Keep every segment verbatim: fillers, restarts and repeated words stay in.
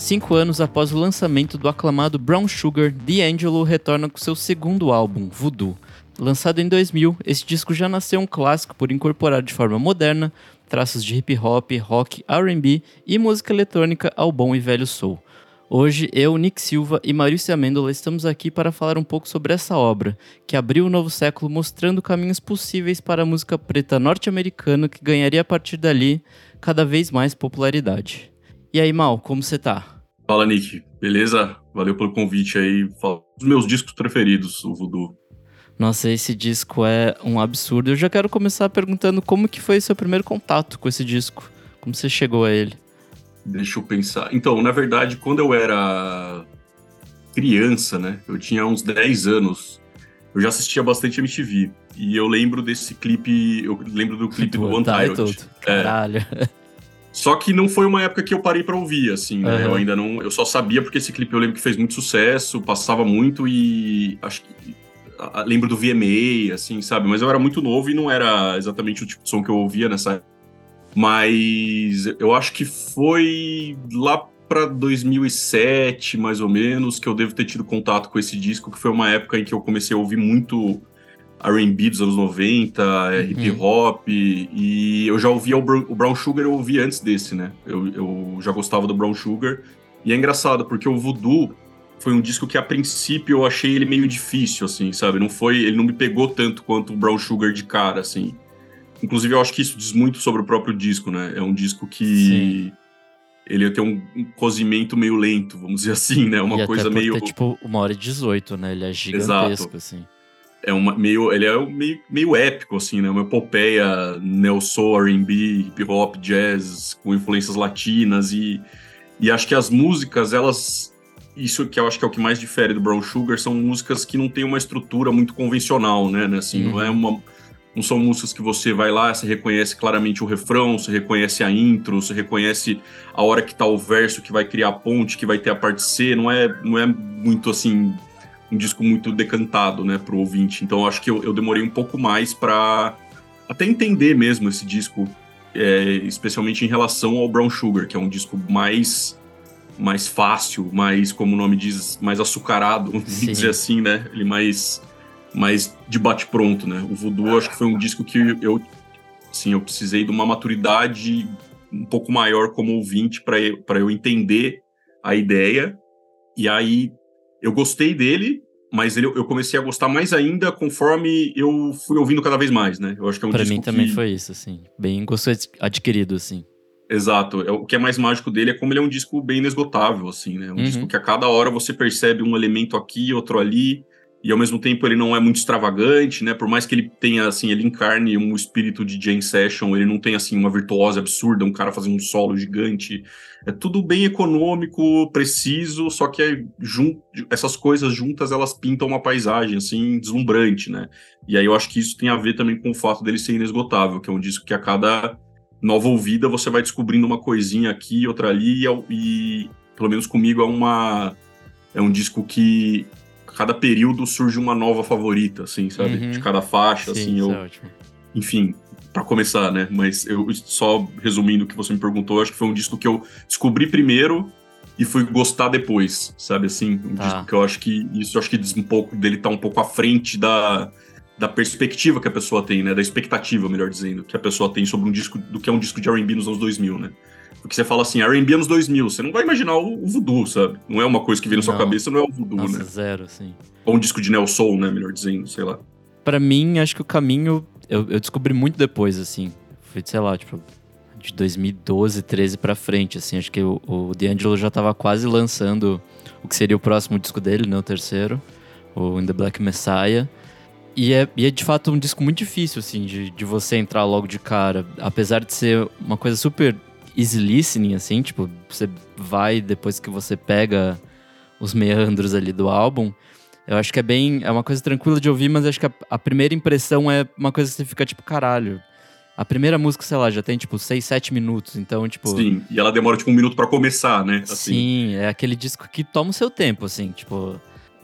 Cinco anos após o lançamento do aclamado Brown Sugar, D'Angelo retorna com seu segundo álbum, Voodoo. Lançado em dois mil, esse disco já nasceu um clássico por incorporar de forma moderna traços de hip hop, rock, R and B e música eletrônica ao bom e velho soul. Hoje, eu, Nick Silva e Maurício Amêndola estamos aqui para falar um pouco sobre essa obra, que abriu o novo século mostrando caminhos possíveis para a música preta norte-americana que ganharia a partir dali cada vez mais popularidade. E aí, Mal, como você tá? Fala, Nick. Beleza? Valeu pelo convite aí. Fala dos meus discos preferidos, o Voodoo. Nossa, esse disco é um absurdo. Eu já quero começar perguntando como que foi seu primeiro contato com esse disco. Como você chegou a ele? Deixa eu pensar. Então, na verdade, quando eu era criança, né? Eu tinha uns dez anos. Eu já assistia bastante M T V. E eu lembro desse clipe... Eu lembro do clipe do Untitled. Caralho. É. Só que não foi uma época que eu parei pra ouvir, assim, né? Uhum. Eu ainda não... Eu só sabia porque esse clipe eu lembro que fez muito sucesso, passava muito e... Acho que... Lembro do V M A, assim, sabe? Mas eu era muito novo e não era exatamente o tipo de som que eu ouvia nessa época. Mas eu acho que foi lá pra dois mil e sete, mais ou menos, que eu devo ter tido contato com esse disco, que foi uma época em que eu comecei a ouvir muito R and B dos anos noventa, uhum. hip hop, e eu já ouvia o, Br- o Brown Sugar, eu ouvia antes desse, né? Eu, eu já gostava do Brown Sugar. E é engraçado, porque o Voodoo foi um disco que, a princípio, eu achei ele meio difícil, assim, sabe? Não foi, ele não me pegou tanto quanto o Brown Sugar de cara, assim. Inclusive, eu acho que isso diz muito sobre o próprio disco, né? É um disco que... Sim. Ele tem um, um cozimento meio lento, vamos dizer assim, né? Uma e coisa até por meio... ter, tipo, uma hora e dezoito, né? Ele é gigantesco, Exato. Assim. É uma, meio, ele é meio, meio épico, assim, né? Uma epopeia neo-soul, R and B, hip-hop, jazz, com influências latinas. E, e acho que as músicas, elas... Isso que eu acho que é o que mais difere do Brown Sugar, são músicas que não tem uma estrutura muito convencional, né? Assim, uhum. não é uma... Não são músicas que você vai lá, você reconhece claramente o refrão, você reconhece a intro, você reconhece a hora que tá o verso, que vai criar a ponte, que vai ter a parte C. Não é, não é muito, assim, um disco muito decantado, né, pro ouvinte. Então, eu acho que eu, eu demorei um pouco mais pra até entender mesmo esse disco, é, especialmente em relação ao Brown Sugar, que é um disco mais, mais fácil, mais, como o nome diz, mais açucarado, vamos dizer assim, né? Ele mais... mas de bate-pronto, né? O Voodoo, acho que foi um disco que eu, assim, eu precisei de uma maturidade um pouco maior como ouvinte para eu, para eu entender a ideia. E aí eu gostei dele, mas ele, eu comecei a gostar mais ainda conforme eu fui ouvindo cada vez mais, né? Eu acho que é um pra disco mim também que... foi isso, assim. Bem gosto adquirido, assim. Exato. O que é mais mágico dele é como ele é um disco bem inesgotável, assim, né? Um uhum. disco que a cada hora você percebe um elemento aqui, outro ali... E ao mesmo tempo ele não é muito extravagante, né? Por mais que ele tenha, assim, ele encarne um espírito de jam session, ele não tem, assim, uma virtuose absurda, um cara fazendo um solo gigante. É tudo bem econômico, preciso, só que é jun... essas coisas juntas, elas pintam uma paisagem, assim, deslumbrante, né? E aí eu acho que isso tem a ver também com o fato dele ser inesgotável, que é um disco que a cada nova ouvida você vai descobrindo uma coisinha aqui, outra ali, e, e pelo menos comigo é uma... É um disco que... cada período surge uma nova favorita, assim, sabe? Uhum. De cada faixa, Sim, assim, eu... é ótimo. Enfim, pra começar, né? Mas eu, só resumindo o que você me perguntou, acho que foi um disco que eu descobri primeiro e fui gostar depois, sabe? Assim, um tá. disco que eu acho que... Isso eu acho que diz um pouco dele tá um pouco à frente da, da perspectiva que a pessoa tem, né? Da expectativa, melhor dizendo, que a pessoa tem sobre um disco, do que é um disco de R and B nos anos dois mil, né? Porque você fala assim, R and B anos dois mil, você não vai imaginar o, o Voodoo, sabe? Não é uma coisa que vem na sua não. cabeça, não é o Voodoo, Nossa, né? zero, sim. Ou um disco de neo soul, né? Melhor dizendo, sei lá. Pra mim, acho que o caminho eu, eu descobri muito depois, assim. Foi, sei lá, tipo, de dois mil e doze, treze pra frente, assim. Acho que o, o D'Angelo já tava quase lançando o que seria o próximo disco dele, né? O terceiro, o In The Black Messiah. E é, e é de fato um disco muito difícil, assim, de, de você entrar logo de cara. Apesar de ser uma coisa super... easy listening, assim, tipo, você vai depois que você pega os meandros ali do álbum, eu acho que é bem, é uma coisa tranquila de ouvir, mas acho que a, a primeira impressão é uma coisa que você fica tipo, caralho, a primeira música, sei lá, já tem tipo seis, sete minutos, então tipo... Sim, e ela demora tipo um minuto pra começar, né? Assim. Sim, é aquele disco que toma o seu tempo, assim, tipo,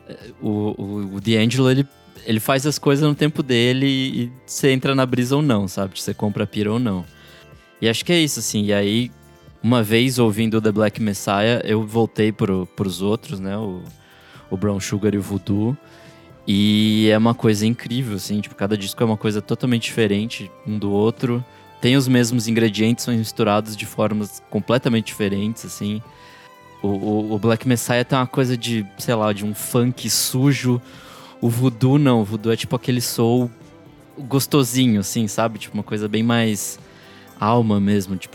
o, o, o D'Angelo, ele, ele faz as coisas no tempo dele e você entra na brisa ou não, sabe? Você compra a pira ou não. E acho que é isso, assim, e aí uma vez ouvindo The Black Messiah, eu voltei pro, pros outros, né? O, o Brown Sugar e o Voodoo. E é uma coisa incrível, assim. Tipo, cada disco é uma coisa totalmente diferente um do outro. Tem os mesmos ingredientes, são misturados de formas completamente diferentes, assim. O, o, o Black Messiah tem uma coisa de, sei lá, de um funk sujo. O Voodoo não. O Voodoo é tipo aquele soul gostosinho, assim, sabe? Tipo, uma coisa bem mais alma mesmo, tipo...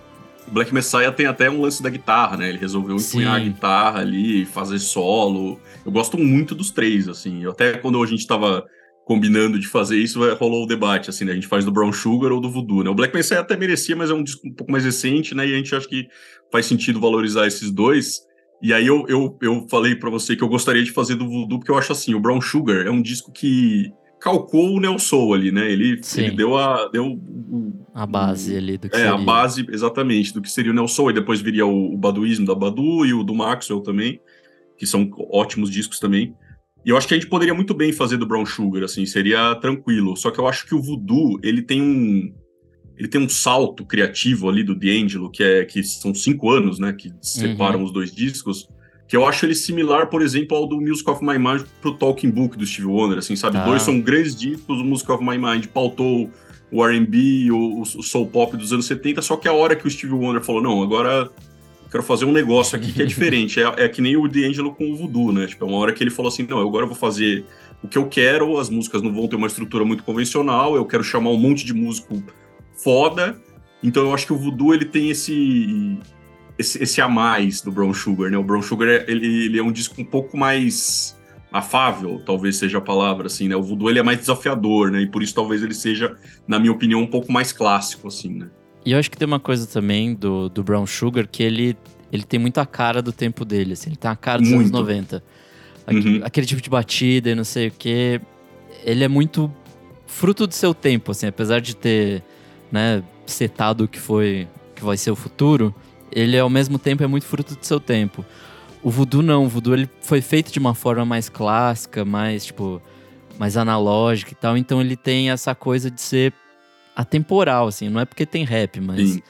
O Black Messiah tem até um lance da guitarra, né? Ele resolveu empunhar a guitarra ali, fazer solo. Eu gosto muito dos três, assim. Eu até quando a gente tava combinando de fazer isso, rolou o debate, assim, né? A gente faz do Brown Sugar ou do Voodoo, né? O Black Messiah até merecia, mas é um disco um pouco mais recente, né? E a gente acha que faz sentido valorizar esses dois. E aí eu, eu, eu falei pra você que eu gostaria de fazer do Voodoo, porque eu acho assim, o Brown Sugar é um disco que calcou o Neo Soul ali, né? Ele, ele deu a... Deu o, a base ali do que é, seria. É, a base, exatamente, do que seria o Neo Soul. E depois viria o, o Baduísmo da Badu e o do Maxwell também, que são ótimos discos também. E eu acho que a gente poderia muito bem fazer do Brown Sugar, assim, seria tranquilo. Só que eu acho que o Voodoo, ele tem um... Ele tem um salto criativo ali do D'Angelo, que, é, que são cinco anos, né? Que separam uhum. os dois discos. Que eu acho ele similar, por exemplo, ao do Music of My Mind pro Talking Book do Steve Wonder, assim, sabe? Tá. Dois são grandes discos, o Music of My Mind pautou o R and B, o, o soul pop dos anos setenta, só que a hora que o Steve Wonder falou, não, agora eu quero fazer um negócio aqui que é diferente, é, é que nem o D'Angelo com o Voodoo, né? Tipo, é uma hora que ele falou assim, não, agora eu vou fazer o que eu quero, as músicas não vão ter uma estrutura muito convencional, eu quero chamar um monte de músico foda, então eu acho que o Voodoo, ele tem esse... Esse, esse a mais do Brown Sugar, né? O Brown Sugar, ele, ele é um disco um pouco mais afável, talvez seja a palavra, assim, né? O Voodoo, ele é mais desafiador, né? E por isso talvez ele seja, na minha opinião, um pouco mais clássico, assim, né? E eu acho que tem uma coisa também do, do Brown Sugar, que ele, ele tem muito a cara do tempo dele, assim. Ele tem a cara dos muito. anos noventa. Aquele, uhum. aquele tipo de batida e não sei o quê. Ele é muito fruto do seu tempo, assim. Apesar de ter, né, setado o que foi, que vai ser o futuro... Ele, ao mesmo tempo, é muito fruto do seu tempo. O Voodoo não. O Voodoo ele foi feito de uma forma mais clássica, mais, tipo, mais analógica e tal. Então, ele tem essa coisa de ser atemporal, assim. Não é porque tem rap, mas...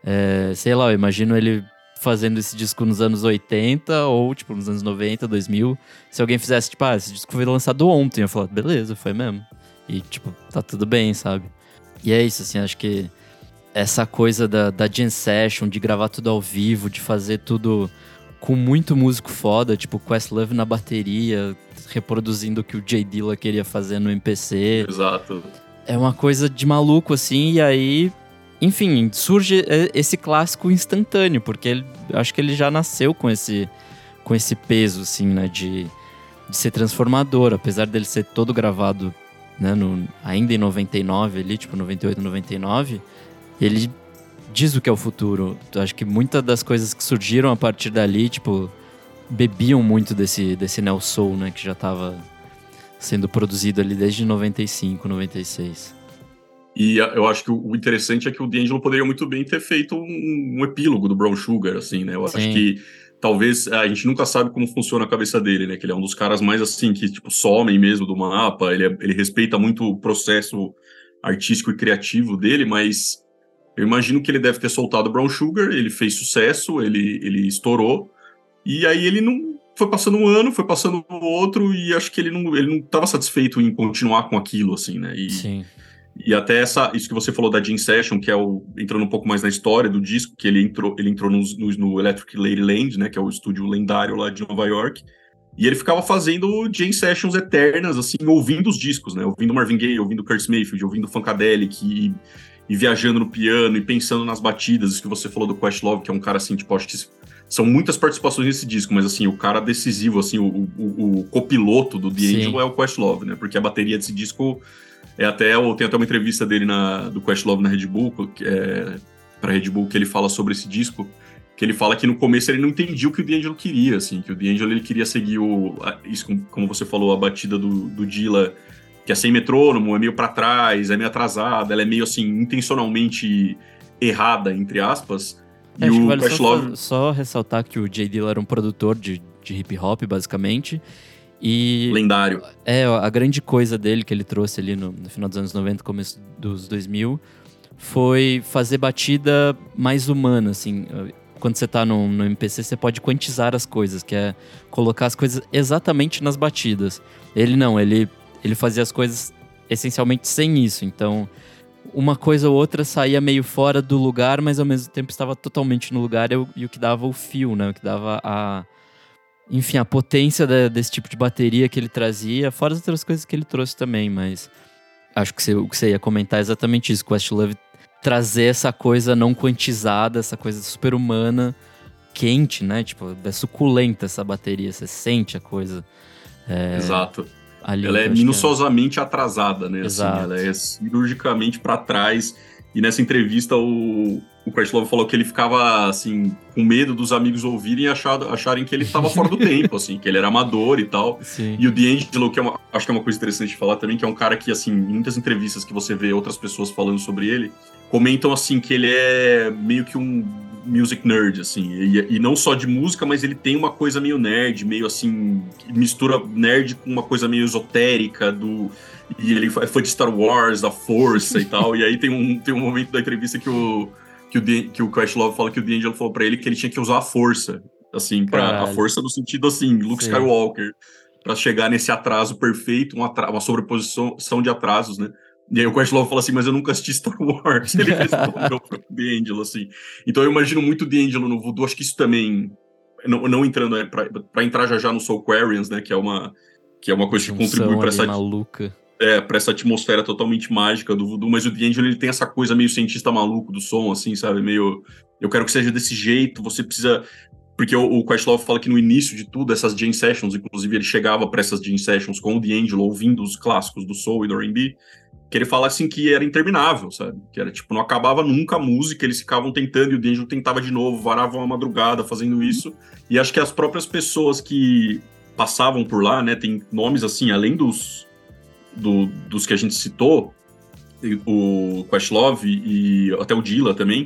É, sei lá, eu imagino ele fazendo esse disco nos anos oitenta ou, tipo, nos anos noventa, dois mil. Se alguém fizesse, tipo, ah, esse disco foi lançado ontem. Eu falo, beleza, foi mesmo. E, tipo, tá tudo bem, sabe? E é isso, assim, acho que... Essa coisa da, da jam session, de gravar tudo ao vivo, de fazer tudo com muito músico foda, tipo Questlove na bateria, reproduzindo o que o Jay Dilla queria fazer no M P C. Exato. É uma coisa de maluco, assim, e aí... Enfim, surge esse clássico instantâneo, porque ele, acho que ele já nasceu com esse, com esse peso, assim, né, de, de ser transformador, apesar dele ser todo gravado, né, no, ainda em noventa e nove ali, tipo noventa e oito, noventa e nove... Ele diz o que é o futuro. Eu acho que muitas das coisas que surgiram a partir dali, tipo, bebiam muito desse, desse Neo Soul, né? Que já estava sendo produzido ali desde noventa e cinco, noventa e seis. E eu acho que o interessante é que o D'Angelo poderia muito bem ter feito um, um epílogo do Brown Sugar, assim, né? Eu Sim. acho que talvez a gente nunca sabe como funciona a cabeça dele, né? Que ele é um dos caras mais, assim, que, tipo, somem mesmo do mapa. Ele, é, ele respeita muito o processo artístico e criativo dele, mas... Eu imagino que ele deve ter soltado o Brown Sugar, ele fez sucesso, ele, ele estourou, e aí ele não... Foi passando um ano, foi passando outro, e acho que ele não ele não estava satisfeito em continuar com aquilo, assim, né? E, Sim. E até essa, isso que você falou da Jam Session, que é o... Entrando um pouco mais na história do disco, que ele entrou, ele entrou no, no, no Electric Ladyland, né? Que é o estúdio lendário lá de Nova York, e ele ficava fazendo Jam Sessions eternas, assim, ouvindo os discos, né? Ouvindo Marvin Gaye, ouvindo Curtis Mayfield, ouvindo Funkadelic, e... e viajando no piano, e pensando nas batidas, isso que você falou do Questlove, que é um cara, assim, tipo, acho que são muitas participações nesse disco, mas, assim, o cara decisivo, assim, o, o, o copiloto do D'Angelo é o Questlove, né, porque a bateria desse disco é até, tem até uma entrevista dele na, do Questlove na Red Bull, que é, pra Red Bull, que ele fala sobre esse disco, que ele fala que no começo ele não entendia o que o D'Angelo queria, assim, que o D'Angelo, ele queria seguir o, isso, como você falou, a batida do, do Dilla, que é sem metrônomo, é meio pra trás, é meio atrasada, ela é meio, assim, intencionalmente errada, entre aspas. É, e acho o que vale Questlove... só, só ressaltar que o Jay Dilla era um produtor de, de hip-hop, basicamente. E... lendário. É, a grande coisa dele que ele trouxe ali no, no final dos anos noventa, começo dos dois mil, foi fazer batida mais humana, assim. Quando você tá no, no M P C, você pode quantizar as coisas, que é colocar as coisas exatamente nas batidas. Ele não, ele, ele fazia as coisas essencialmente sem isso. Então, uma coisa ou outra saía meio fora do lugar, mas ao mesmo tempo estava totalmente no lugar, e, e o que dava o fio, né? O que dava a... Enfim, a potência de, desse tipo de bateria que ele trazia, fora as outras coisas que ele trouxe também, mas... Acho que você, o que você ia comentar é exatamente isso. Questlove trazer essa coisa não quantizada, essa coisa super humana, quente, né? Tipo, é suculenta essa bateria, você sente a coisa. É, Exato. ali, ela é minuciosamente é... atrasada, né? Assim, ela é cirurgicamente para trás. E nessa entrevista, o, o Questlove falou que ele ficava, assim, com medo dos amigos ouvirem e achado, acharem que ele estava fora do tempo, assim, que ele era amador e tal. Sim. E o D'Angelo, que é uma, acho que é uma coisa interessante de falar também, que é um cara que, assim, em muitas entrevistas que você vê outras pessoas falando sobre ele, comentam, assim, que ele é meio que um music nerd, assim, e, e não só de música, mas ele tem uma coisa meio nerd, meio, assim, mistura nerd com uma coisa meio esotérica do... E ele foi de Star Wars, da Força e tal. E aí tem um, tem um momento da entrevista que o, que o, que o Questlove fala que o D'Angelo falou pra ele que ele tinha que usar a força. Assim, pra, a força no sentido assim, Luke Sim. Skywalker. Pra chegar nesse atraso perfeito, uma, uma sobreposição de atrasos, né? E aí o Questlove fala assim, mas eu nunca assisti Star Wars. Ele respondeu pro D'Angelo, assim. Então eu imagino muito o D'Angelo no Voodoo. Acho que isso também, não, não entrando, é pra, pra entrar já já no Soulquarians, né? Que é uma, que é uma coisa que contribui pra essa... maluca. É, pra essa atmosfera totalmente mágica do voodoo, mas o D'Angelo, ele tem essa coisa meio cientista maluco do som, assim, sabe? Meio, eu quero que seja desse jeito, você precisa... Porque o, o Questlove fala que no início de tudo, essas jam sessions, inclusive ele chegava pra essas jam sessions com o D'Angelo, ouvindo os clássicos do soul e do R and B, que ele fala, assim, que era interminável, sabe? Que era, tipo, não acabava nunca a música, eles ficavam tentando e o D'Angelo tentava de novo, varavam uma madrugada fazendo isso, e acho que as próprias pessoas que passavam por lá, né, tem nomes, assim, além dos... Do, dos que a gente citou, o Questlove e até o Dilla também,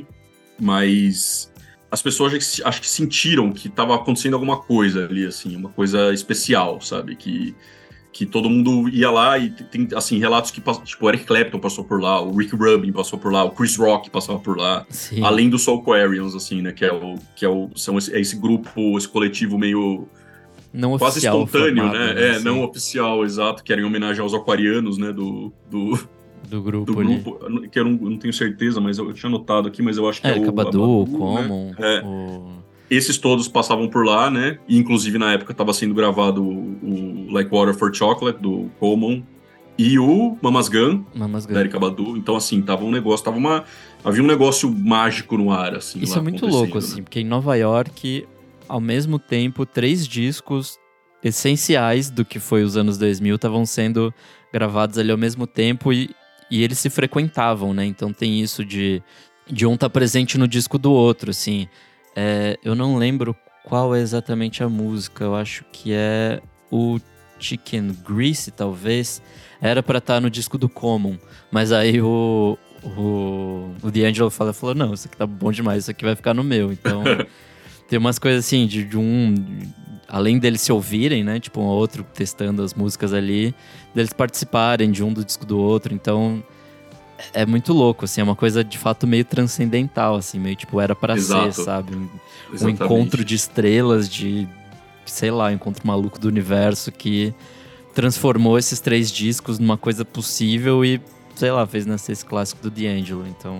mas as pessoas acho que sentiram que estava acontecendo alguma coisa ali, assim, uma coisa especial, sabe? Que, que todo mundo ia lá e tem, assim, relatos que, tipo, o Eric Clapton passou por lá, o Rick Rubin passou por lá, o Chris Rock passava por lá, Sim. Além do Soulquarians, assim, né? Que é o, que é o, são esse, é esse grupo, esse coletivo meio... Não quase oficial, espontâneo, formado, né? né? É, Assim. não oficial, exato, que era em homenagem aos aquarianos, né? Do, do, do grupo, do grupo que eu não, eu não tenho certeza, mas eu, eu tinha anotado aqui, mas eu acho que é, é o Cabadu, o Common. Né? É. O... Esses todos passavam por lá, né? E, inclusive, na época, estava sendo gravado o, o Like Water for Chocolate, do Common, e o Mama's Gun, Mama's Gun. da Erykah Badu. Então, assim, tava um negócio, tava uma... Havia um negócio mágico no ar, assim. Isso lá é muito louco, né? assim, porque em Nova York, ao mesmo tempo, três discos essenciais do que foi os anos dois mil estavam sendo gravados ali ao mesmo tempo e, e eles se frequentavam, né? Então tem isso de, de um estar tá presente no disco do outro, assim. É, eu não lembro qual é exatamente a música, eu acho que é o Chicken Grease, talvez. Era pra estar tá no disco do Common, mas aí o, o, o D'Angelo falou, falou, não, isso aqui tá bom demais, isso aqui vai ficar no meu. Então tem umas coisas assim, de, de um... Além deles se ouvirem, né? Tipo, um outro testando as músicas ali, deles participarem de um do disco do outro. Então, é muito louco, assim. É uma coisa, de fato, meio transcendental, assim. Meio, tipo, era pra Exato. ser, sabe? Um, um Exatamente. encontro de estrelas, de... Sei lá, um encontro maluco do universo que transformou esses três discos numa coisa possível e, sei lá, fez nascer esse clássico do D'Angelo. Então,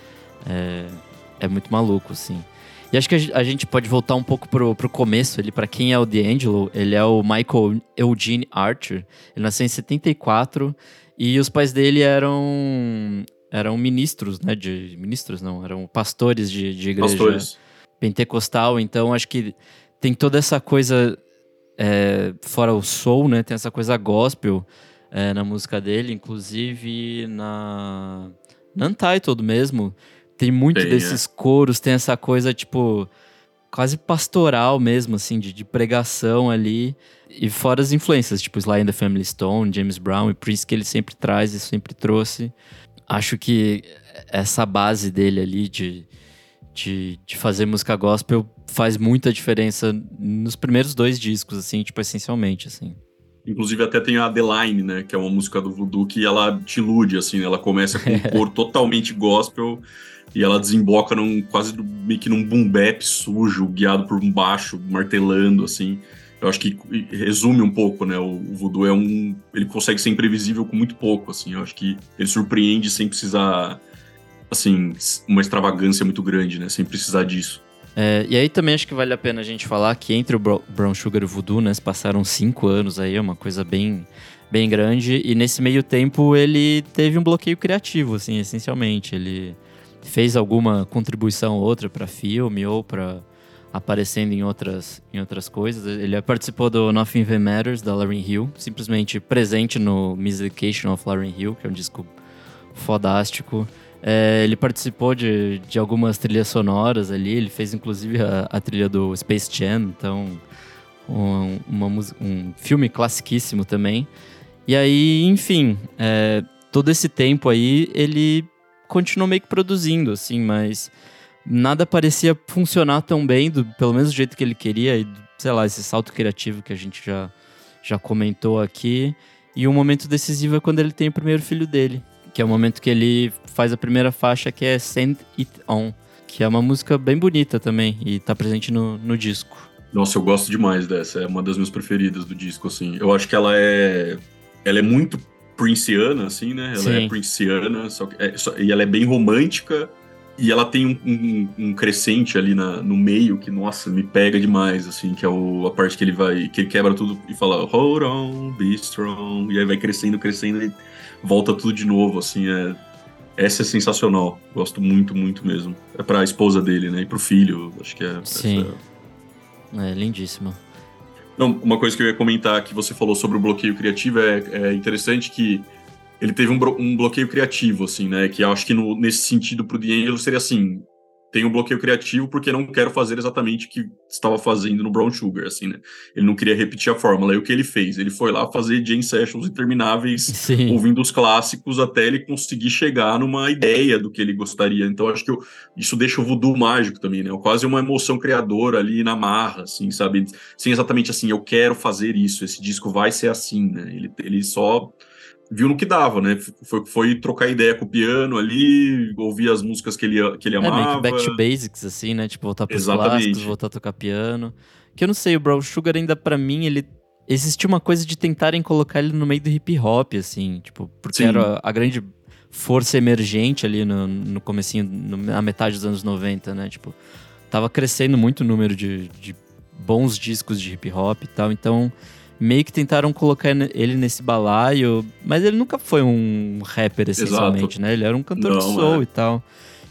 é, é muito maluco, assim. E acho que a gente pode voltar um pouco pro, pro começo, ele, para quem é o D'Angelo, ele é o Michael Eugene Archer. Ele nasceu em setenta e quatro e os pais dele eram eram ministros, né, de ministros não, eram pastores de, de igreja Pastores. pentecostal. Então acho que tem toda essa coisa é, fora o soul, né, tem essa coisa gospel é, na música dele, inclusive na, na Untitled mesmo. Tem muito Tem, desses é. coros, tem essa coisa, tipo, quase pastoral mesmo, assim, de, de pregação ali. E fora as influências, tipo Sly and the Family Stone, James Brown e Prince, que ele sempre traz e sempre trouxe. Acho que essa base dele ali de, de, de fazer música gospel faz muita diferença nos primeiros dois discos, assim, tipo, essencialmente, assim. Inclusive até tem a The Line, né, que é uma música do voodoo que ela te ilude, assim, né? Ela começa com um coro totalmente gospel e ela desemboca num, quase meio que num boom bap sujo, guiado por um baixo, martelando, assim. Eu acho que resume um pouco, né? O, o voodoo é um... Ele consegue ser imprevisível com muito pouco, assim. Eu acho que ele surpreende sem precisar, assim, uma extravagância muito grande, né? Sem precisar disso. É, e aí também acho que vale a pena a gente falar que entre o Brown Sugar e o Voodoo, né, se passaram cinco anos aí, é uma coisa bem, bem grande, e nesse meio tempo ele teve um bloqueio criativo, assim, essencialmente. Ele fez alguma contribuição ou outra para filme ou para aparecendo em outras, em outras coisas. Ele participou do Nothing Even Matters, da Lauryn Hill, simplesmente presente no Miseducation of Lauryn Hill, que é um disco fodástico. É, ele participou de, de algumas trilhas sonoras ali, ele fez inclusive a, a trilha do Space Jam, então um, uma, um filme classiquíssimo também. E aí, enfim, é, todo esse tempo aí ele continuou meio que produzindo, assim, mas nada parecia funcionar tão bem, do, pelo menos do jeito que ele queria, e sei lá, esse salto criativo que a gente já, já comentou aqui. E um momento decisivo é quando ele tem o primeiro filho dele, que é o momento que ele faz a primeira faixa, que é Send It On, que é uma música bem bonita também, e tá presente no, no disco. Nossa, eu gosto demais dessa, é uma das minhas preferidas do disco, assim. Eu acho que ela é... Ela é muito Princeana, assim, né? Ela Sim. é Princeana, só que é, só, e ela é bem romântica, e ela tem um, um, um crescente ali na, no meio que, nossa, me pega demais, assim, que é o, a parte que ele vai... que ele quebra tudo e fala Hold on, be strong, e aí vai crescendo, crescendo, e volta tudo de novo, assim, é... Essa é sensacional, gosto muito, muito mesmo. É pra esposa dele, né, e pro filho, acho que é... Sim, essa... é lindíssima. Não, uma coisa que eu ia comentar, que você falou sobre o bloqueio criativo, é, é interessante que ele teve um, um bloqueio criativo, assim, né, que eu acho que no, nesse sentido pro D'Angelo seria assim, tem um bloqueio criativo porque não quero fazer exatamente o que estava fazendo no Brown Sugar, assim, né, ele não queria repetir a fórmula, e o que ele fez? Ele foi lá fazer jam sessions intermináveis, Sim. ouvindo os clássicos, até ele conseguir chegar numa ideia do que ele gostaria, então acho que eu, isso deixa o voodoo mágico também, né, quase uma emoção criadora ali na marra, assim, sabe, sem exatamente assim, eu quero fazer isso, esse disco vai ser assim, né, ele, ele só... viu no que dava, né? Foi, foi trocar ideia com o piano ali, ouvir as músicas que ele, que ele amava. É, meio que back to basics, assim, né? Tipo, voltar pros Exatamente. clássicos, voltar a tocar piano. Que eu não sei, o Brown Sugar ainda, pra mim, ele... Existia uma coisa de tentarem colocar ele no meio do hip hop, assim, tipo, porque Sim. era a grande força emergente ali no, no comecinho, no, na metade dos anos noventa, né? Tipo, tava crescendo muito o número de, de bons discos de hip hop e tal, então... meio que tentaram colocar ele nesse balaio, mas ele nunca foi um rapper, essencialmente, Exato. né? Ele era um cantor Não, de soul é. e tal.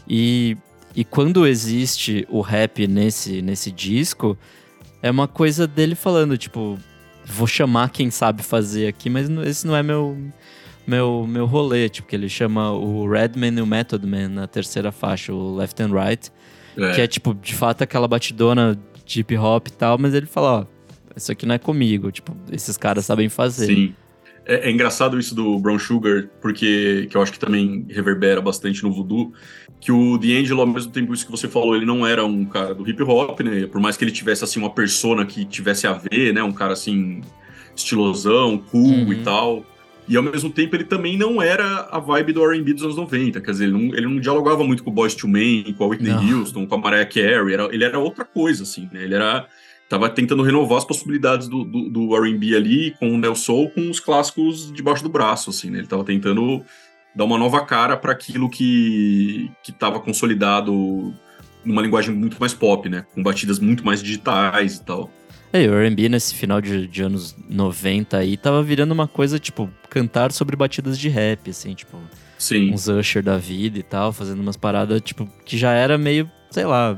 E, e quando existe o rap nesse, nesse disco, é uma coisa dele falando, tipo, vou chamar quem sabe fazer aqui, mas esse não é meu, meu, meu rolê. Tipo, que ele chama o Redman e o Method Man na terceira faixa, o Left and Right, é. que é, tipo, de fato aquela batidona de hip hop e tal, mas ele fala, ó, isso aqui não é comigo, tipo, esses caras sabem fazer. Sim. É, é engraçado isso do Brown Sugar, porque que eu acho que também reverbera bastante no voodoo, que o D'Angelo, ao mesmo tempo isso que você falou, ele não era um cara do hip hop, né? Por mais que ele tivesse, assim, uma persona que tivesse a ver, né? Um cara, assim, estilosão, cool uhum. e tal. E, ao mesmo tempo, ele também não era a vibe do R and B dos anos noventa. Quer dizer, ele não, ele não dialogava muito com o Boyz two Men, com a Whitney não. Houston, com a Mariah Carey. Era, ele era outra coisa, assim, né? Ele era... Tava tentando renovar as possibilidades do, do, do R and B ali, com o Neo Soul, com os clássicos debaixo do braço, assim, né? Ele tava tentando dar uma nova cara para aquilo que, que tava consolidado numa linguagem muito mais pop, né? Com batidas muito mais digitais e tal. É, o R and B nesse final de, de anos noventa aí tava virando uma coisa, tipo, cantar sobre batidas de rap, assim, tipo... Sim. Uns Usher da vida e tal, fazendo umas paradas, tipo, que já era meio, sei lá...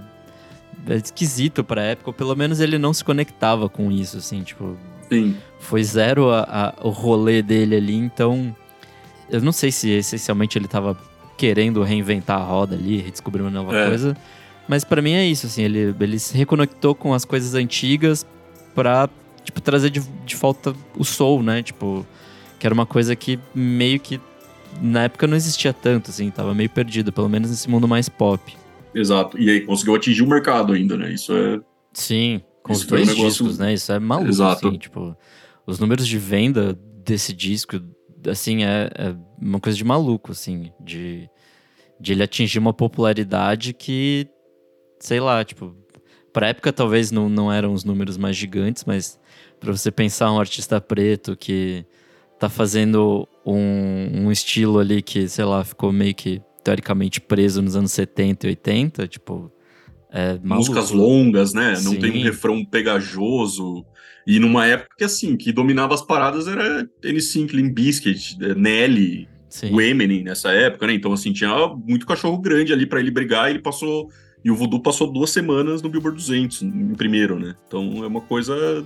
esquisito pra época, ou pelo menos ele não se conectava com isso, assim, tipo... Sim. Foi zero a, a, o rolê dele ali, então... Eu não sei se essencialmente ele tava querendo reinventar a roda ali, redescobrir uma nova é. coisa, mas pra mim é isso, assim, ele, ele se reconectou com as coisas antigas pra, tipo, trazer de, de volta o soul, né, tipo... Que era uma coisa que meio que na época não existia tanto, assim, tava meio perdido, pelo menos nesse mundo mais pop. Exato, e aí conseguiu atingir o mercado ainda, né? Isso é... Sim, com os dois um negócio... discos, né? Isso é maluco, Exato. assim, tipo... os números de venda desse disco, assim, é, é uma coisa de maluco, assim, de, de ele atingir uma popularidade que, sei lá, tipo, pra época talvez não, não eram os números mais gigantes, mas pra você pensar um artista preto que tá fazendo um, um estilo ali que, sei lá, ficou meio que teoricamente preso nos anos setenta e oitenta, tipo, é maluco. Músicas longas, né? Não Sim. tem um refrão pegajoso. E numa época que, assim, que dominava as paradas era N Sync, Limp Bizkit, Nelly, Sim. o Eminem nessa época, né? Então, assim, tinha muito cachorro grande ali pra ele brigar e ele passou... E o Voodoo passou duas semanas no Billboard duzentos, em primeiro, né? Então, é uma coisa...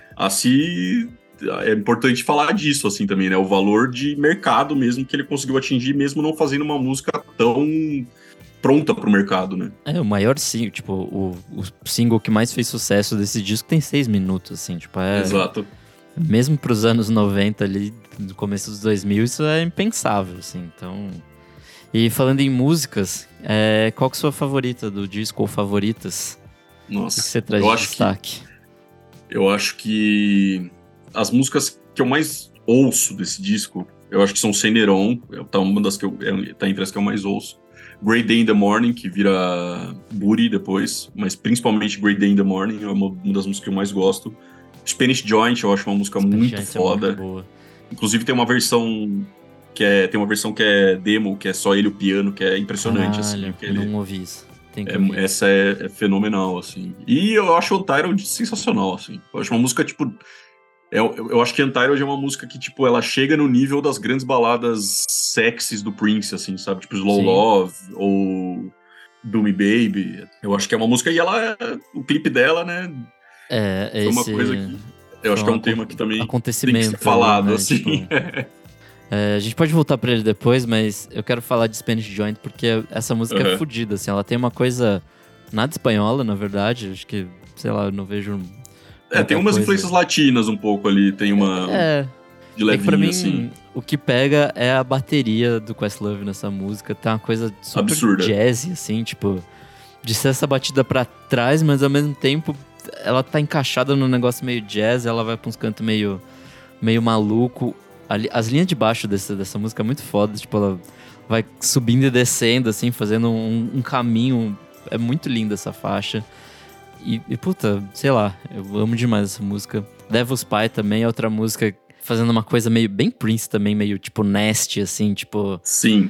Assim... É importante falar disso, assim, também, né? O valor de mercado mesmo que ele conseguiu atingir, mesmo não fazendo uma música tão pronta pro mercado, né? É, o maior single, tipo, o, o single que mais fez sucesso desse disco tem seis minutos, assim, tipo, é... Exato. Mesmo pros anos noventa ali, no começo dos dois mil, isso é impensável, assim, então... E falando em músicas, é, qual que é a sua favorita do disco, ou favoritas? Nossa, O que você traz eu de acho destaque? Que, eu acho que as músicas que eu mais ouço desse disco, eu acho que são Ceneron, tá uma das que eu, é, tá entre as que eu mais ouço. Great Day in the Morning, que vira Booty depois, mas principalmente Great Day in the Morning é uma, uma das músicas que eu mais gosto. Spanish Joint, eu acho uma música Spanish muito Joint foda. é muito boa. Inclusive tem uma versão que é tem uma versão que é demo, que é só ele e o piano, que é impressionante. Caralho, assim. Que eu ele, não ouvi isso. Tem que é, ouvir. essa é, é fenomenal, assim. E eu acho Untitled sensacional, assim. Eu acho uma música, tipo... Eu, eu, eu acho que Untitled é uma música que, tipo, ela chega no nível das grandes baladas sexys do Prince, assim, sabe? Tipo, Slow Sim. Love ou Do Me Baby. Eu acho que é uma música... E ela... O clipe dela, né? É, Foi esse... uma coisa que... Eu acho que é um tema que também tem acontecimento que ser falado, ali, né? assim. Tipo, é, a gente pode voltar pra ele depois, mas eu quero falar de Spanish Joint porque essa música Uhum. é fodida, assim. Ela tem uma coisa nada espanhola, na verdade. Acho que, sei lá, eu não vejo... É, tem umas coisa. influências latinas um pouco ali. Tem uma... É... De É que pra levinho, mim, assim. o que pega é a bateria do Questlove nessa música. Tem uma coisa super Absurda. jazzy, assim, tipo... De ser essa batida pra trás, mas ao mesmo tempo ela tá encaixada num negócio meio jazz, ela vai pra uns cantos meio, meio maluco. Ali, as linhas de baixo dessa, dessa música é muito foda, tipo, ela vai subindo e descendo, assim, fazendo um, um caminho. É muito linda essa faixa. E, e, puta, sei lá, eu amo demais essa música. Devil's Pie também é outra música fazendo uma coisa meio, bem Prince também, meio tipo nasty, assim, tipo... Sim.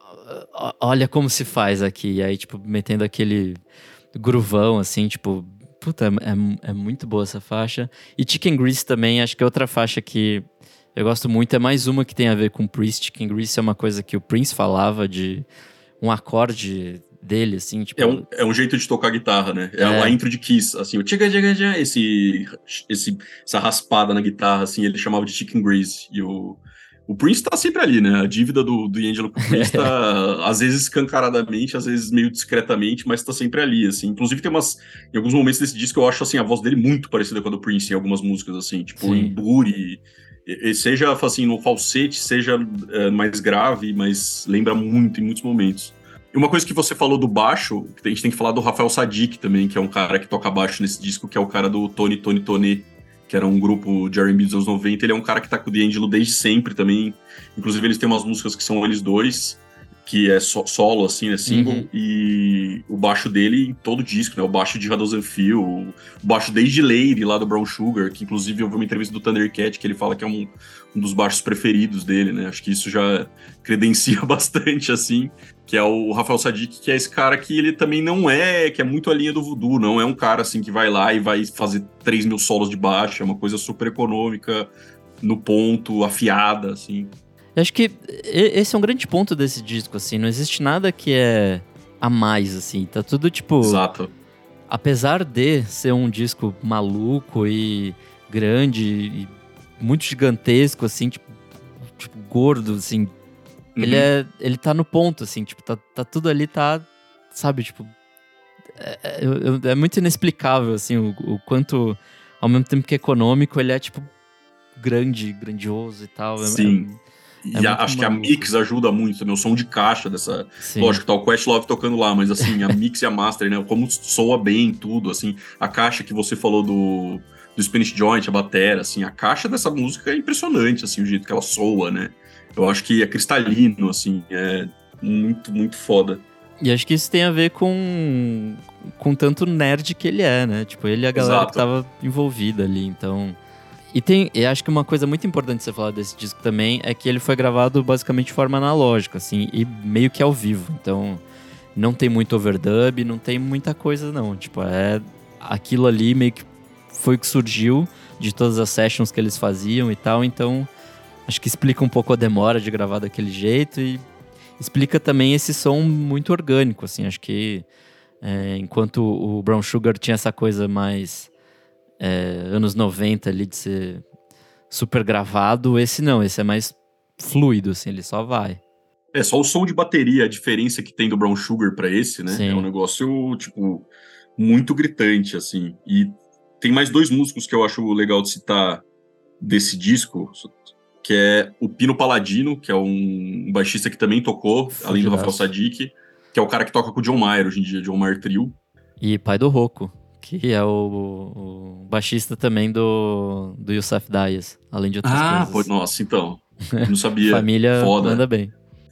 Olha como se faz aqui. E aí, tipo, metendo aquele groovão, assim, tipo... Puta, é, é muito boa essa faixa. E Chicken Grease também, acho que é outra faixa que eu gosto muito. É mais uma que tem a ver com Prince. Chicken Grease é uma coisa que o Prince falava de um acorde dele, assim, tipo... É um, é um jeito de tocar guitarra, né? É, É. a intro de Kiss, assim, o tchiga tchiga tchiga, esse, esse, essa raspada na guitarra, assim, ele chamava de Chicken Grease. E o, o Prince tá sempre ali, né? A dívida do, do D'Angelo com o Prince tá, às vezes escancaradamente, às vezes meio discretamente, mas tá sempre ali, assim. Inclusive tem umas, em alguns momentos desse disco eu acho, assim, a voz dele muito parecida com a do Prince em algumas músicas, assim, tipo, Sim. em Booty, e, e seja, assim, no falsete, seja é, mais grave, mas lembra muito em muitos momentos. E uma coisa que você falou do baixo, que a gente tem que falar do Rafael Sadiq também, que é um cara que toca baixo nesse disco, que é o cara do Tony Tony Tony, que era um grupo de R and B dos anos noventa. Ele é um cara que tá com o D'Angelo desde sempre também. Inclusive, eles têm umas músicas que são eles dois, que é so- solo, assim, né, single. Uhum. E o baixo dele em todo o disco, né? O baixo de Radosan Feel, o baixo desde Lady, lá do Brown Sugar, que inclusive eu vi uma entrevista do Thundercat, que ele fala que é um, um dos baixos preferidos dele, né? Acho que isso já credencia bastante, assim, que é o Rafael Sadiq, que é esse cara que ele também não é, que é muito a linha do voodoo, não é um cara, assim, que vai lá e vai fazer três mil solos de baixo, é uma coisa super econômica, no ponto, afiada, assim. Eu acho que esse é um grande ponto desse disco, assim. Não existe nada que é a mais, assim. Tá tudo, tipo... Exato. Apesar de ser um disco maluco e grande e muito gigantesco, assim, tipo, tipo gordo, assim. Uhum. Ele é... Ele tá no ponto, assim, tipo, tá, tá tudo ali, tá... Sabe, tipo... É, é, é muito inexplicável, assim, o, o quanto, ao mesmo tempo que é econômico, ele é, tipo, grande, grandioso e tal. Sim. É, E É a, acho maluco. que a mix ajuda muito também, o som de caixa dessa... Sim. Lógico, tá o Questlove tocando lá, mas assim, a mix e a master, né? Como soa bem tudo, assim. A caixa que você falou do, do Spanish Joint, a batera, assim, a caixa dessa música é impressionante, assim, o jeito que ela soa, né? Eu acho que é cristalino, assim, é muito, muito foda. E acho que isso tem a ver com, com tanto nerd que ele é, né? Tipo, ele e a galera Exato. que tava envolvida ali, então... E tem, e acho que uma coisa muito importante você falar desse disco também é que ele foi gravado basicamente de forma analógica, assim, e meio que ao vivo. Então, não tem muito overdub, não tem muita coisa, não. Tipo, é aquilo ali meio que foi o que surgiu de todas as sessions que eles faziam e tal. Então, acho que explica um pouco a demora de gravar daquele jeito e explica também esse som muito orgânico, assim. Acho que é, enquanto o Brown Sugar tinha essa coisa mais... É, anos noventa ali de ser super gravado, esse não, esse é mais fluido, assim, ele só vai. É, só o som de bateria, a diferença que tem do Brown Sugar pra esse, né? Sim. É um negócio, tipo, muito gritante, assim. E tem mais dois músicos que eu acho legal de citar desse disco, que é o Pino Palladino, que é um baixista que também tocou, Fugidaço. além do Rafael Sadiq, que é o cara que toca com o John Mayer hoje em dia, John Mayer Trio. E pai do Rocco, que é o, o baixista também do, do Yusuf Dias, além de outras Ah, coisas. pô, nossa, então. Não sabia. Família Foda. manda bem.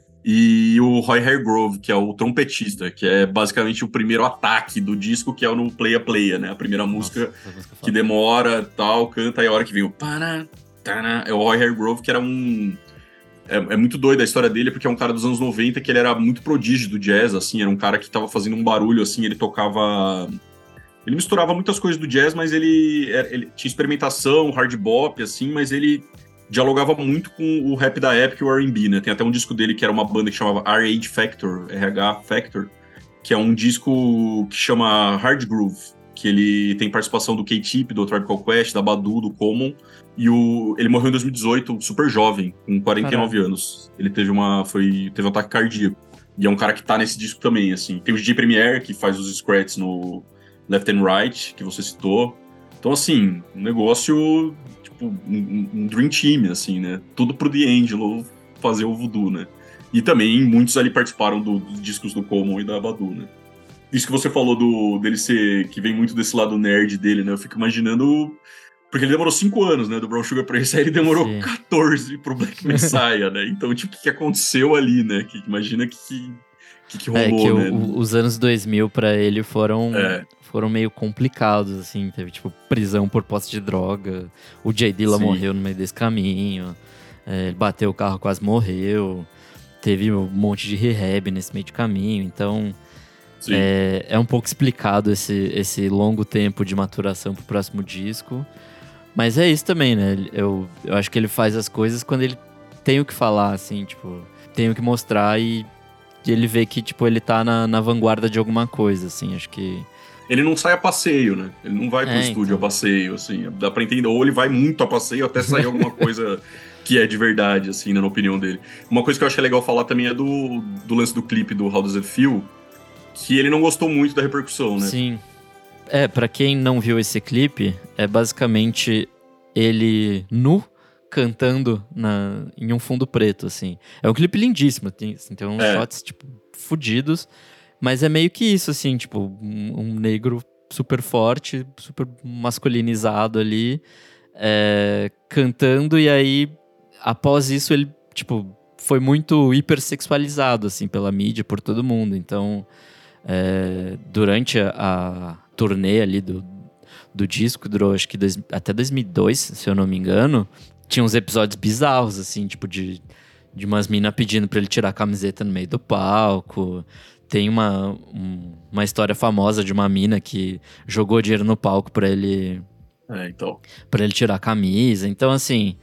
E o Roy Hargrove, que é o trompetista, que é basicamente o primeiro ataque do disco, que é o no Playa Playa, né? A primeira música Nossa, música que demora, tal, canta, e a hora que vem o pana, tana, é o Roy Hargrove, que era um... É, é muito doido a história dele, porque é um cara dos anos noventa, que ele era muito prodígio do jazz, assim, era um cara que tava fazendo um barulho, assim, ele tocava... Ele misturava muitas coisas do jazz, mas ele, ele tinha experimentação, hard bop, assim, mas ele dialogava muito com o rap da época e o R and B, né? Tem até um disco dele que era uma banda que chamava R H Factor, R H Factor, que é um disco que chama Hard Groove, que ele tem participação do K-Tip, do Tribe Called Quest, da Badu, do Common, e o, ele morreu em dois mil e dezoito, super jovem, com quarenta e nove Caramba. anos. Ele teve, uma, foi, teve um ataque cardíaco. E é um cara que tá nesse disco também, assim. Tem o D J Premier, que faz os scratches no Left and Right, que você citou. Então, assim, um negócio, tipo, um, um dream team, assim, né? Tudo pro D'Angelo fazer o voodoo, né? E também muitos ali participaram do, dos discos do Common e da Badu, né? Isso que você falou do, dele ser, que vem muito desse lado nerd dele, né? Eu fico imaginando... Porque ele demorou cinco anos, né? Do Brown Sugar pra esse, aí ele demorou Sim. quatorze pro Black Messiah, né? Então, tipo, o que aconteceu ali, né? Que, imagina que... que, que rolou, é, que né? o, os anos dois mil pra ele foram... É. Foram meio complicados, assim. Teve, tipo, prisão por posse de droga. O Jay Dilla Sim. morreu no meio desse caminho. É, ele bateu o carro, quase morreu. Teve um monte de rehab nesse meio de caminho. Então, é, é um pouco explicado esse, esse longo tempo de maturação pro próximo disco. Mas é isso também, né? Eu, eu acho que ele faz as coisas quando ele tem o que falar, assim. Tipo, tem o que mostrar e ele vê que, tipo, ele tá na, na vanguarda de alguma coisa, assim. Acho que... Ele não sai a passeio, né? Ele não vai pro é, estúdio então. a passeio, assim. Dá pra entender. Ou ele vai muito a passeio até sair alguma coisa que é de verdade, assim, né, na opinião dele. Uma coisa que eu achei legal falar também é do, do lance do clipe do How Does It Feel, que ele não gostou muito da repercussão, né? Sim. É, pra quem não viu esse clipe, é basicamente ele nu cantando na, em um fundo preto, assim. É um clipe lindíssimo, tem, assim, tem uns é. shots, tipo, fudidos. Mas é meio que isso, assim, tipo, um, um negro super forte, super masculinizado ali, é, cantando, e aí, após isso, ele, tipo, foi muito hipersexualizado, assim, pela mídia, por todo mundo. Então, é, durante a, a turnê ali do, do disco, durou acho que dois, até dois mil e dois, se eu não me engano, tinha uns episódios bizarros, assim, tipo, de, de umas minas pedindo pra ele tirar a camiseta no meio do palco. Tem uma, um, uma história famosa de uma mina que jogou dinheiro no palco pra ele, é, então. pra ele tirar a camisa. Então, assim,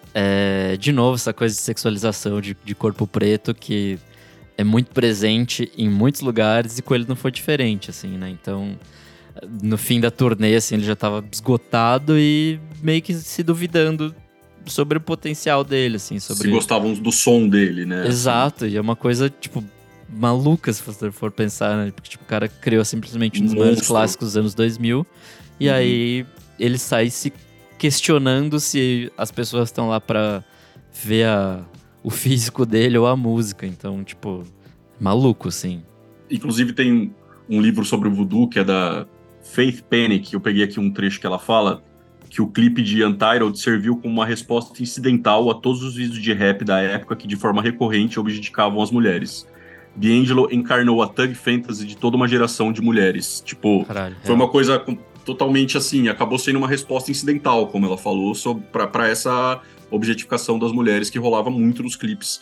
é, de novo, essa coisa de sexualização de, de corpo preto que é muito presente em muitos lugares e com ele não foi diferente, assim, né? Então, no fim da turnê, assim, ele já tava esgotado e meio que se duvidando sobre o potencial dele, assim. Sobre... Se gostavam do som dele, né? Exato, assim. E é uma coisa, tipo... maluca, se você for pensar, né? Porque, tipo, o cara criou simplesmente um dos maiores clássicos dos anos dois mil. E uhum. aí, ele sai se questionando se as pessoas estão lá pra ver a, o físico dele ou a música. Então, tipo, maluco, assim. Inclusive, tem um livro sobre o voodoo, que é da Faith Panic. Eu peguei aqui um trecho que ela fala, que o clipe de Untitled serviu como uma resposta incidental a todos os vídeos de rap da época que de forma recorrente objetificavam as mulheres. D'Angelo encarnou a thug fantasy de toda uma geração de mulheres. Tipo, Caralho, foi real. uma coisa com- totalmente assim, acabou sendo uma resposta incidental, como ela falou, sobre, pra, pra essa objetificação das mulheres que rolava muito nos clipes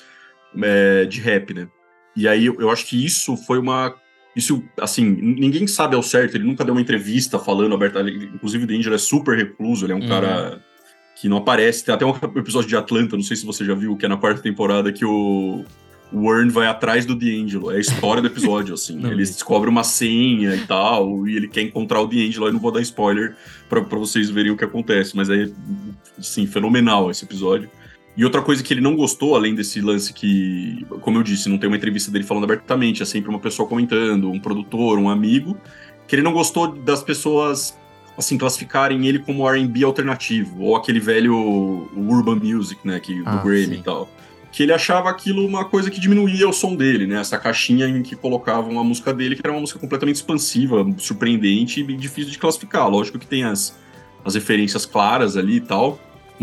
é, de rap, né? E aí eu, eu acho que isso foi uma... Isso, assim, ninguém sabe ao certo, ele nunca deu uma entrevista falando abertamente, inclusive o D'Angelo é super recluso, ele é um Uhum. cara que não aparece, tem até um episódio de Atlanta, não sei se você já viu, que é na quarta temporada, que o, o Warren vai atrás do D'Angelo, é a história do episódio, assim, Não ele vi. descobre uma senha e tal, e ele quer encontrar o D'Angelo, eu não vou dar spoiler pra, pra vocês verem o que acontece, mas é, assim, fenomenal esse episódio. E outra coisa que ele não gostou, além desse lance que, como eu disse, não tem uma entrevista dele falando abertamente, é sempre uma pessoa comentando, um produtor, um amigo, que ele não gostou das pessoas, assim, classificarem ele como R and B alternativo, ou aquele velho urban music, né, que, do Ah, Grammy sim. e tal. Que ele achava aquilo uma coisa que diminuía o som dele, né, essa caixinha em que colocavam a música dele, que era uma música completamente expansiva, surpreendente e bem difícil de classificar. Lógico que tem as, as referências claras ali e tal,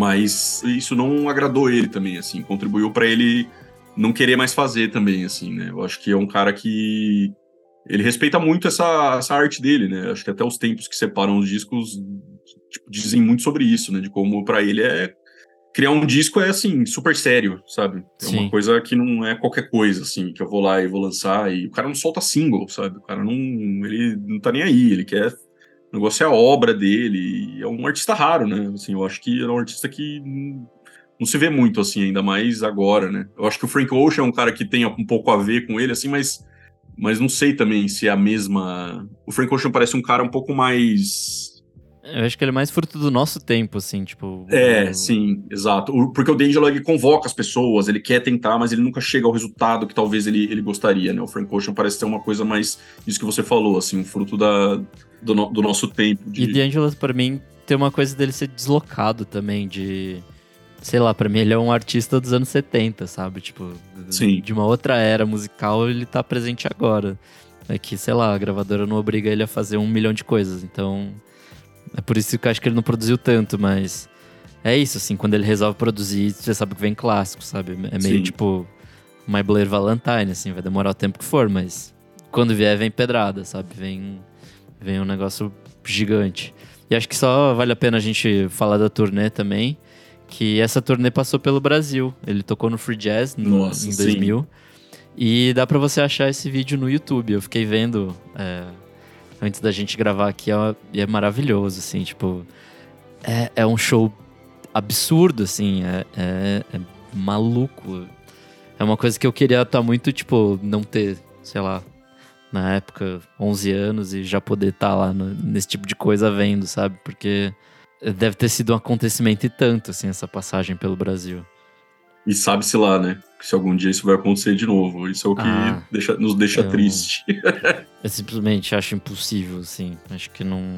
mas isso não agradou ele também, assim, contribuiu pra ele não querer mais fazer também, assim, né? Eu acho que é um cara que ele respeita muito essa, essa arte dele, né? Acho que até os tempos que separam os discos tipo, dizem muito sobre isso, né? De como pra ele é criar um disco é assim super sério, sabe? É uma Sim. coisa que não é qualquer coisa, assim, que eu vou lá e vou lançar e o cara não solta single, sabe? O cara não, ele não tá nem aí, ele quer o negócio é a obra dele, e é um artista raro, né? Assim, eu acho que é um artista que não, não se vê muito, assim, ainda mais agora, né? Eu acho que o Frank Ocean é um cara que tem um pouco a ver com ele, assim, mas, mas não sei também se é a mesma... O Frank Ocean parece um cara um pouco mais... Eu acho que ele é mais fruto do nosso tempo, assim, tipo... É, o- sim, exato. O- Porque o D'Angelo, ele convoca as pessoas, ele quer tentar, mas ele nunca chega ao resultado que talvez ele, ele gostaria, né? O Frank Ocean parece ser uma coisa mais... Isso que você falou, assim, um fruto da, do, no- do nosso tempo. E De... D'Angelo, pra mim, tem uma coisa dele ser deslocado também, de... Sei lá, pra mim ele é um artista dos anos setenta, sabe? Tipo, Sim. de uma outra era musical, ele tá presente agora. É que, sei lá, a gravadora não obriga ele a fazer um milhão de coisas, então... É por isso que eu acho que ele não produziu tanto, mas... É isso, assim, quando ele resolve produzir, você sabe que vem clássico, sabe? É meio Sim. tipo My Blair Valentine, assim, vai demorar o tempo que for, mas... Quando vier, vem pedrada, sabe? Vem, vem um negócio gigante. E acho que só vale a pena a gente falar da turnê também, que essa turnê passou pelo Brasil. Ele tocou no Free Jazz no, Nossa, em sim. dois mil. E dá pra você achar esse vídeo no YouTube. Eu fiquei vendo é, antes da gente gravar aqui, é, e é maravilhoso, assim, tipo... É, é um show absurdo, assim, é, é, é maluco. É uma coisa que eu queria estar muito, tipo, não ter, sei lá, na época, onze anos e já poder estar lá no, nesse tipo de coisa vendo, sabe? Porque deve ter sido um acontecimento e tanto, assim, essa passagem pelo Brasil. E sabe-se lá, né? Se algum dia isso vai acontecer de novo. Isso é o que Ah, deixa- nos deixa eu- triste. Eu simplesmente acho impossível, assim. Acho que não,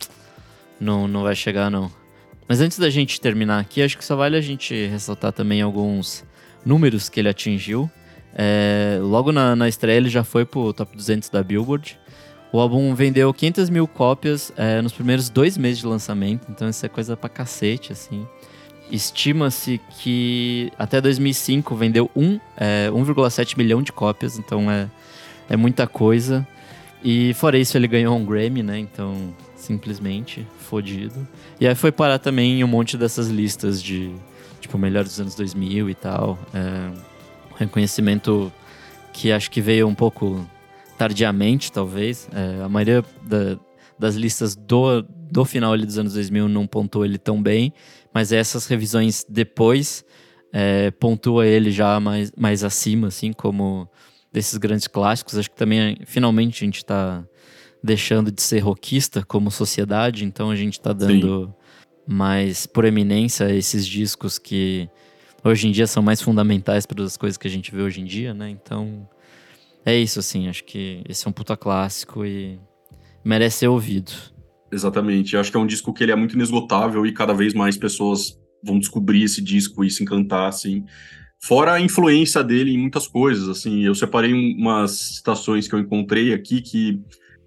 não, não vai chegar, não. Mas antes da gente terminar aqui, acho que só vale a gente ressaltar também alguns números que ele atingiu. É, logo na, na estreia ele já foi pro top duzentos da Billboard. O álbum vendeu quinhentas mil cópias é, nos primeiros dois meses de lançamento, então isso é coisa pra cacete, assim. Estima-se que até dois mil e cinco vendeu um, é, um vírgula sete milhão de cópias, então é, é muita coisa. E fora isso ele ganhou um Grammy, né, então simplesmente fodido. E aí foi parar também em um monte dessas listas de, tipo, melhor dos anos dois mil e tal. É, reconhecimento que acho que veio um pouco tardiamente, talvez. É, a maioria da, das listas do, do final ali dos anos dois mil não pontuou ele tão bem, mas essas revisões depois é, pontua ele já mais, mais acima, assim, como desses grandes clássicos. Acho que também, finalmente, a gente está deixando de ser rockista como sociedade, então a gente está dando Sim. mais proeminência a esses discos que hoje em dia são mais fundamentais para as coisas que a gente vê hoje em dia, né? Então, é isso, assim, acho que esse é um puta clássico e merece ser ouvido. Exatamente, eu acho que é um disco que ele é muito inesgotável e cada vez mais pessoas vão descobrir esse disco e se encantar, assim. Fora a influência dele em muitas coisas, assim, eu separei umas citações que eu encontrei aqui que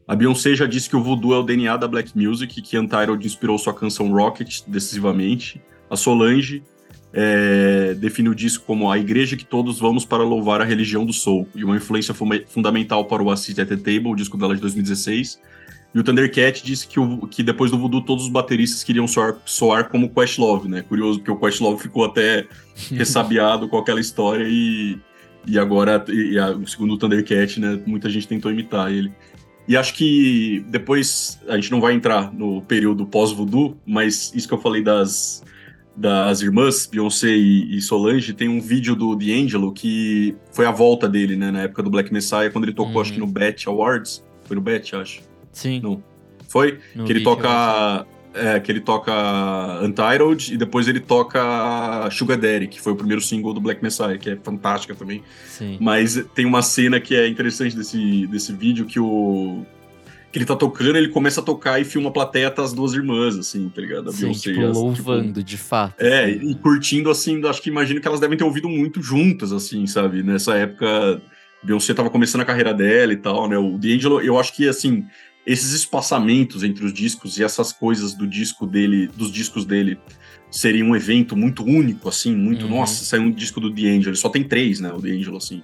A Beyoncé já disse que o voodoo é o D N A da Black Music, que Untitled inspirou sua canção Rocket decisivamente. A Solange é, define o disco como a igreja que todos vamos para louvar a religião do soul, e uma influência fuma- fundamental para o A Seat at the Table, o disco dela de dois mil e dezesseis. E o Thundercat disse que, o, que depois do voodoo todos os bateristas queriam soar, soar como Questlove, né? Curioso, porque o Questlove ficou até ressabiado com aquela história e, e agora, e a, segundo o Thundercat, né, muita gente tentou imitar ele. E acho que depois, a gente não vai entrar no período pós-voodoo, mas isso que eu falei das, das irmãs, Beyoncé e, e Solange, tem um vídeo do D'Angelo que foi a volta dele, né, na época do Black Messiah, quando ele tocou, uhum. acho que no B E T Awards. Foi no B E T, acho. Sim. Não. Foi? No que ele vídeo, toca... É, que ele toca Untitled e depois ele toca Sugar Daddy, que foi o primeiro single do Black Messiah, que é fantástica também. Sim. Mas tem uma cena que é interessante desse, desse vídeo, que o... que ele tá tocando, ele começa a tocar e filma a plateia das duas irmãs, assim, tá ligado? A Sim, Beyoncé, tipo, as, louvando, tipo, de fato. É, assim. E curtindo, assim, acho que imagino que elas devem ter ouvido muito juntas, assim, sabe? Nessa época, Beyoncé tava começando a carreira dela e tal, né? O D'Angelo, eu acho que, assim... esses espaçamentos entre os discos e essas coisas do disco dele, dos discos dele, seria um evento muito único, assim, muito, uhum. Nossa, saiu um disco do D'Angelo, ele só tem três, né, o D'Angelo, assim,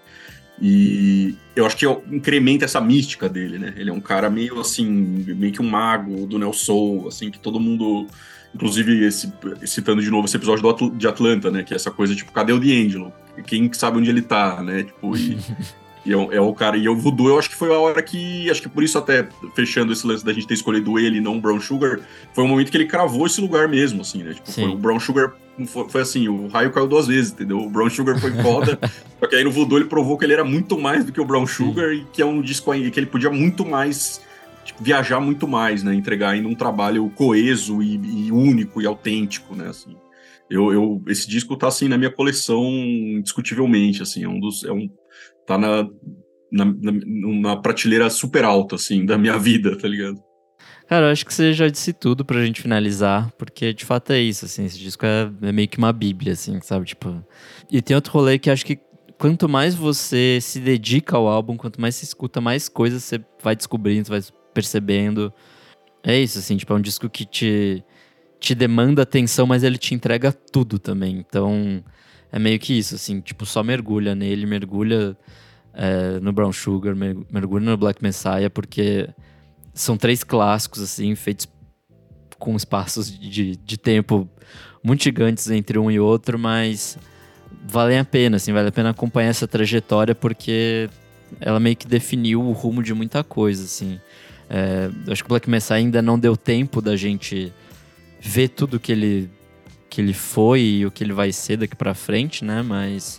e eu acho que incrementa essa mística dele, né, ele é um cara meio, assim, meio que um mago do Neo Soul, assim, que todo mundo, inclusive, esse, citando de novo esse episódio do Atl- de Atlanta, né, que é essa coisa, tipo, cadê o D'Angelo? Quem sabe onde ele tá, né, tipo, e... E é, é o cara, e o voodoo eu acho que foi a hora que, acho que por isso até, fechando esse lance da gente ter escolhido ele e não o Brown Sugar, foi o momento que ele cravou esse lugar mesmo, assim, né, tipo, foi, o Brown Sugar foi, foi assim, o raio caiu duas vezes, entendeu, o Brown Sugar foi foda, só que aí no voodoo ele provou que ele era muito mais do que o Brown Sugar, Sim. e que é um disco aí, que ele podia muito mais, tipo, viajar muito mais, né, entregar ainda um trabalho coeso e, e único e autêntico, né, assim. Eu, eu, esse disco tá, assim, na minha coleção, indiscutivelmente, assim, é um dos, é um tá na, na, na, na prateleira super alta, assim, da minha vida, tá ligado? Cara, eu acho que você já disse tudo pra gente finalizar, porque de fato é isso, assim, esse disco é, é meio que uma bíblia, assim, sabe, tipo... E tem outro rolê que acho que quanto mais você se dedica ao álbum, quanto mais você escuta, mais coisas você vai descobrindo, você vai percebendo. É isso, assim, tipo, é um disco que te, te demanda atenção, mas ele te entrega tudo também, então... É meio que isso, assim, tipo, só mergulha nele, mergulha é, no Brown Sugar, mergulha no Black Messiah, porque são três clássicos, assim, feitos com espaços de, de tempo muito gigantes entre um e outro, mas valem a pena, assim, vale a pena acompanhar essa trajetória, porque ela meio que definiu o rumo de muita coisa, assim. É, eu acho que o Black Messiah ainda não deu tempo da gente ver tudo que ele... que ele foi e o que ele vai ser daqui pra frente, né? Mas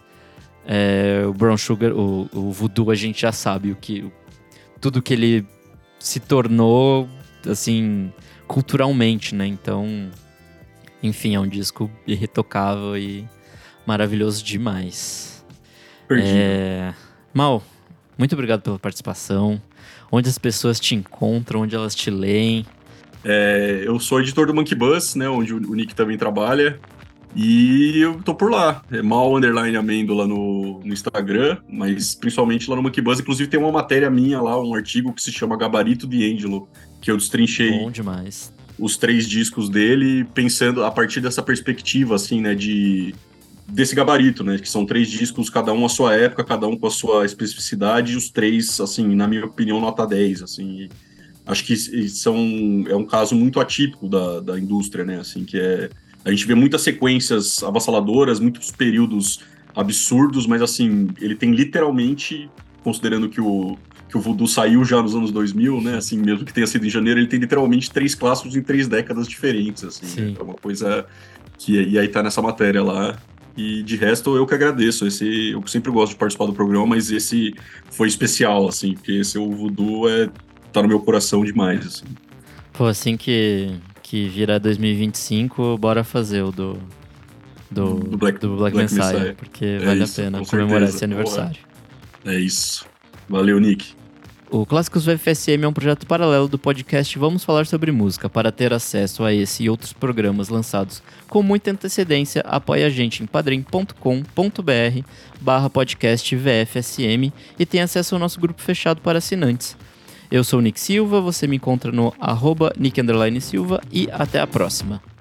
é, o Brown Sugar, o, o Voodoo, a gente já sabe o que, tudo que ele se tornou, assim, culturalmente, né? Então, enfim, é um disco irretocável e maravilhoso demais. É, Mal, muito obrigado pela participação. Onde as pessoas te encontram, onde elas te leem? É, eu sou editor do Monkey Bus, né, onde o Nick também trabalha, e eu tô por lá, é mal underline amêndola no, no Instagram, mas principalmente lá no Monkey Bus. Inclusive tem uma matéria minha lá, um artigo que se chama Gabarito D'Angelo, que eu destrinchei Bom demais. Os três discos dele, pensando a partir dessa perspectiva, assim, né, de, desse gabarito, né, que são três discos, cada um à sua época, cada um com a sua especificidade, e os três, assim, na minha opinião, nota dez, assim. Acho que são, é um caso muito atípico da, da indústria, né? Assim, que é, a gente vê muitas sequências avassaladoras, muitos períodos absurdos, mas assim, ele tem literalmente, considerando que o, que o Voodoo saiu já nos anos dois mil, né? Assim, mesmo que tenha sido em janeiro, ele tem literalmente três clássicos em três décadas diferentes, assim. Né? É uma coisa que... E aí tá nessa matéria lá. E de resto, eu que agradeço. Esse, eu sempre gosto de participar do programa, mas esse foi especial, assim, porque esse o Voodoo é... tá no meu coração demais, assim. Pô, assim que, que virar dois mil e vinte e cinco, bora fazer o do, do, do Black, do Black, Black Messiah, Messiah, porque é vale isso, a pena comemorar certeza. Esse aniversário. Porra. É isso. Valeu, Nick. O Clássicos U F S M é um projeto paralelo do podcast Vamos Falar Sobre Música. Para ter acesso a esse e outros programas lançados com muita antecedência, apoie a gente em padrim.com.br barra podcast V F S M e tem acesso ao nosso grupo fechado para assinantes. Eu sou o Nick Silva, você me encontra no arroba Nick Silva e até a próxima.